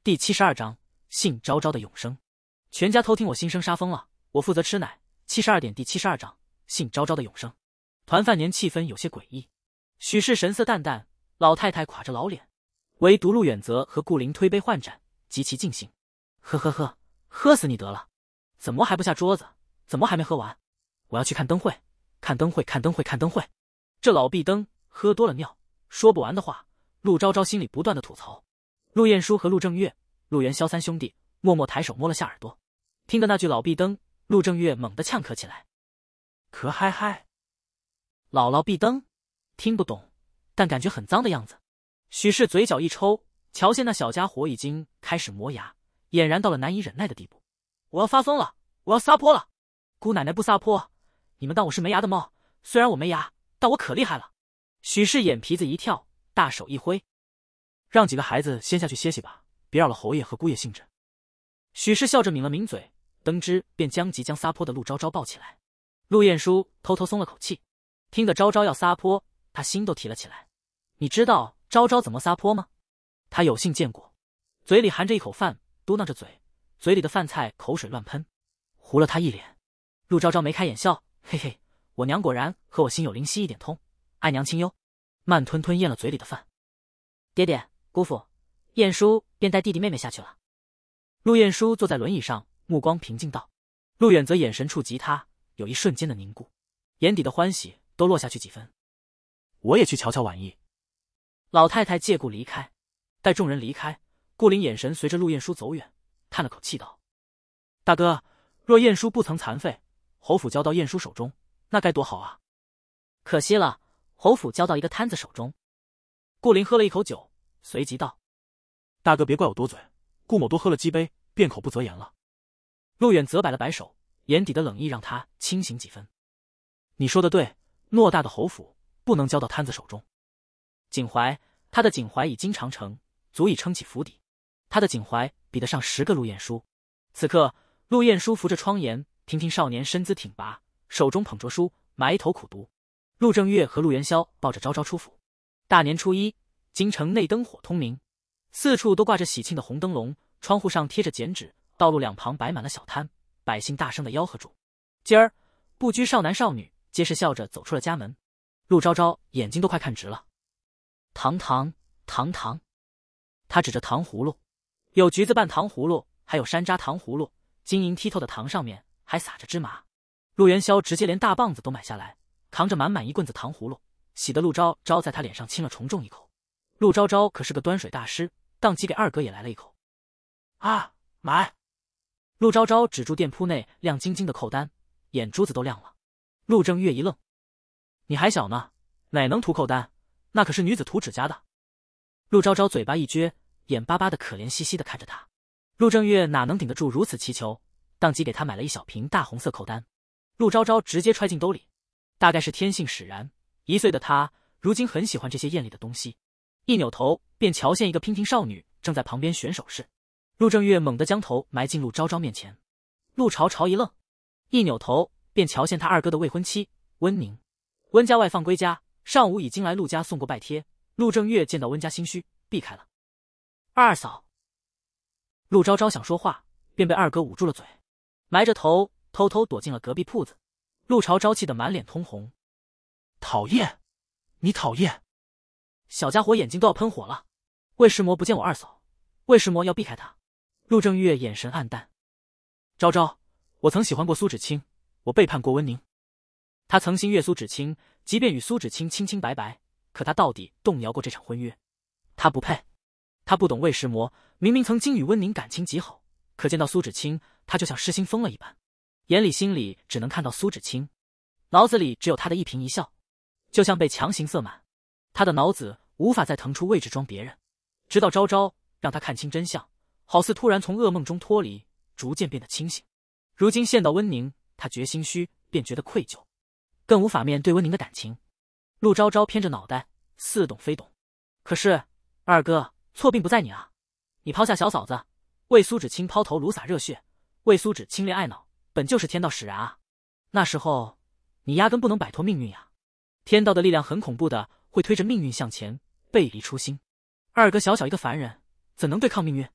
第72章信昭昭的永生。全家偷听我心声杀疯了，我负责吃奶。72点第72章信昭昭的永生。团饭年气氛有些诡异，许氏神色淡淡，老太太垮着老脸，唯独陆远泽和顾灵推杯换盏，极其尽兴。呵呵呵，喝死你得了！怎么还不下桌子？怎么还没喝完？我要去看灯会，看灯会，看灯会，看灯会。这老壁灯喝多了尿，说不完的话。陆昭昭心里不断的吐槽。陆晏殊和陆正月、陆元宵三兄弟默默抬手摸了下耳朵，听得那句老壁灯，陆正月猛地呛咳起来。咳嗨嗨，姥壁灯，听不懂，但感觉很脏的样子。许氏嘴角一抽，瞧见那小家伙已经开始磨牙，俨然到了难以忍耐的地步。我要发疯了，我要撒泼了！姑奶奶不撒泼，你们当我是没牙的猫？虽然我没牙，但我可厉害了！许氏眼皮子一跳，大手一挥，让几个孩子先下去歇息吧，别扰了侯爷和姑爷兴致。许氏笑着抿了抿嘴，登之便将即将撒泼的陆昭昭抱起来。陆晏殊偷偷松了口气，听得昭昭要撒泼，他心都提了起来。你知道昭昭怎么撒泼吗？他有幸见过，嘴里含着一口饭，嘟囔着嘴，嘴里的饭菜口水乱喷，糊了他一脸。陆昭昭眉开眼笑，嘿嘿，我娘果然和我心有灵犀一点通，爱娘清幽。慢吞吞咽了嘴里的饭。爹爹，姑父，晏殊便带弟弟妹妹下去了。陆晏殊坐在轮椅上，目光平静道。陆远则眼神触及他，有一瞬间的凝固，眼底的欢喜都落下去几分。我也去瞧瞧晚意。老太太借故离开，待众人离开，顾灵眼神随着陆晏殊走远，叹了口气道：大哥，若晏殊不曾残废，侯府交到晏殊手中，那该多好啊！可惜了，侯府交到一个摊子手中。顾灵喝了一口酒，随即道：大哥别怪我多嘴，顾某多喝了几杯，便口不择言了。陆远则摆了摆手，眼底的冷意让他清醒几分。你说的对，偌大的侯府不能交到摊子手中。颈怀，他的颈怀已经长成，足以撑起府邸。他的颈怀比得上10个陆晏殊。此刻，陆晏殊扶着窗沿，亭亭少年身姿挺拔，手中捧着书，埋头苦读。陆正月和陆元宵抱着昭昭出府。大年初一，京城内灯火通明，四处都挂着喜庆的红灯笼，窗户上贴着剪纸，道路两旁摆满了小摊，百姓大声的吆喝住。今儿不拘少男少女，皆是笑着走出了家门。陆昭昭眼睛都快看直了。糖糖糖糖，他指着糖葫芦，有橘子拌糖葫芦，还有山楂糖葫芦，晶莹剔透的糖上面还撒着芝麻。陆元宵直接连大棒子都买下来，扛着满满一棍子糖葫芦，喜得陆昭昭在他脸上亲了重重一口。陆昭昭可是个端水大师，当即给二哥也来了一口。啊，买！陆昭昭指住店铺内亮晶晶的扣单，眼珠子都亮了。陆正月一愣：你还小呢，哪能涂扣单？那可是女子涂指甲的。陆昭昭嘴巴一撅，眼巴巴的可怜兮兮的看着他。陆正月哪能顶得住如此祈求，当即给他买了一小瓶大红色扣单。陆昭昭直接揣进兜里，大概是天性使然，1岁的他如今很喜欢这些艳丽的东西。一扭头便瞧见一个娉婷少女正在旁边选手势。陆正月猛地将头埋进陆昭昭面前。陆朝朝一愣，一扭头便瞧见他二哥的未婚妻温宁。温家外放归家，上午已经来陆家送过拜帖。陆正月见到温家心虚，避开了。二嫂。陆昭昭想说话，便被二哥捂住了嘴，埋着头偷偷躲进了隔壁铺子。陆朝朝气得满脸通红。讨厌，你讨厌！小家伙眼睛都要喷火了。魏师魔不见我二嫂，魏师魔要避开他。陆正月眼神黯淡。昭昭，我曾喜欢过苏芷清，我背叛过温宁。他曾心悦苏芷清，即便与苏芷清清清白白，可他到底动摇过这场婚约。他不配。他不懂魏师魔，明明曾经与温宁感情极好，可见到苏芷清，他就像失心疯了一般，眼里心里只能看到苏芷清，脑子里只有他的一颦一笑，就像被强行塞满。他的脑子无法再腾出位置装别人，直到昭昭让他看清真相，好似突然从噩梦中脱离，逐渐变得清醒。如今见到温宁，他觉心虚，便觉得愧疚，更无法面对温宁的感情。陆昭昭偏着脑袋，似懂非懂。可是二哥，错并不在你啊！你抛下小嫂子，为苏芷清抛头颅洒热血，为苏芷清恋爱脑，本就是天道使然啊！那时候你压根不能摆脱命运呀！天道的力量很恐怖的，会推着命运向前，背离初心。二哥小小一个凡人，怎能对抗命运？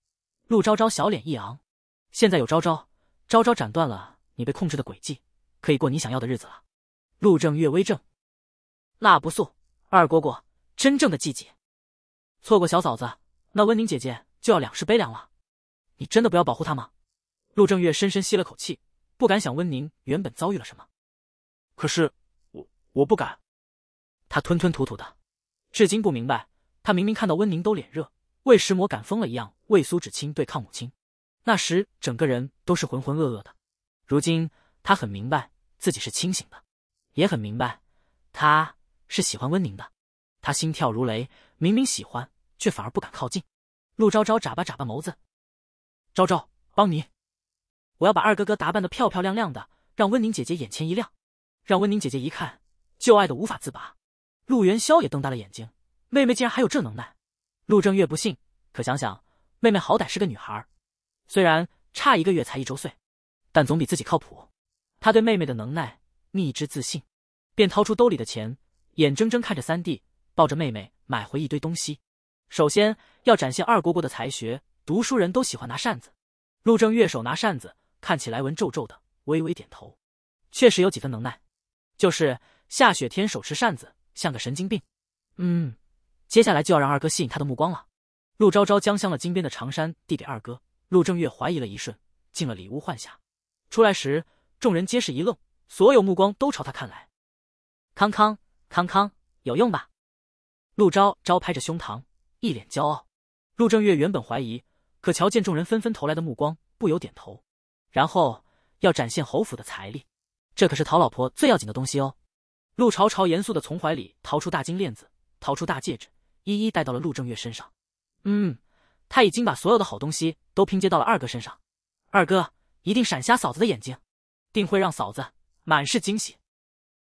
陆昭昭小脸一昂，现在有昭昭，昭昭斩断了你被控制的轨迹，可以过你想要的日子了。陆正月微怔，辣不素，二蝈蝈，真正的季节。错过小嫂子，那温宁姐姐就要两世悲凉了。你真的不要保护她吗？陆正月深深吸了口气，不敢想温宁原本遭遇了什么。 可是我不敢。 他吞吞吐吐的，至今不明白，他明明看到温宁都脸热，为石魔赶疯了一样为苏芷清对抗母亲，那时整个人都是浑浑噩噩的。如今他很明白自己是清醒的，也很明白他是喜欢温宁的。他心跳如雷，明明喜欢，却反而不敢靠近。陆昭昭眨巴眨巴眸子，昭昭，帮你，我要把二哥哥打扮得漂漂亮亮的，让温宁姐姐眼前一亮，让温宁姐姐一看就爱得无法自拔。陆元宵也瞪大了眼睛，妹妹竟然还有这能耐。陆正月不信，可想想妹妹好歹是个女孩，虽然差1个月才1周岁，但总比自己靠谱。他对妹妹的能耐蜜之自信，便掏出兜里的钱，眼睁睁看着三弟抱着妹妹买回一堆东西。首先要展现二蝈蝈的才学，读书人都喜欢拿扇子。陆正月手拿扇子，看起来文绉绉的，微微点头，确实有几分能耐，就是下雪天手持扇子像个神经病。接下来就要让二哥吸引他的目光了。陆昭昭将镶了金边的长衫递给二哥，陆正月怀疑了一瞬，进了里屋换下。出来时，众人皆是一愣，所有目光都朝他看来。康康康康，有用吧？陆昭昭拍着胸膛，一脸骄傲。陆正月原本怀疑，可瞧见众人纷纷投来的目光，不由点头。然后要展现侯府的财力，这可是讨老婆最要紧的东西哦。陆朝朝严肃地从怀里掏出大金链子，掏出大戒指，一一戴到了陆正月身上。他已经把所有的好东西都拼接到了二哥身上，二哥一定闪瞎嫂子的眼睛，定会让嫂子满是惊喜。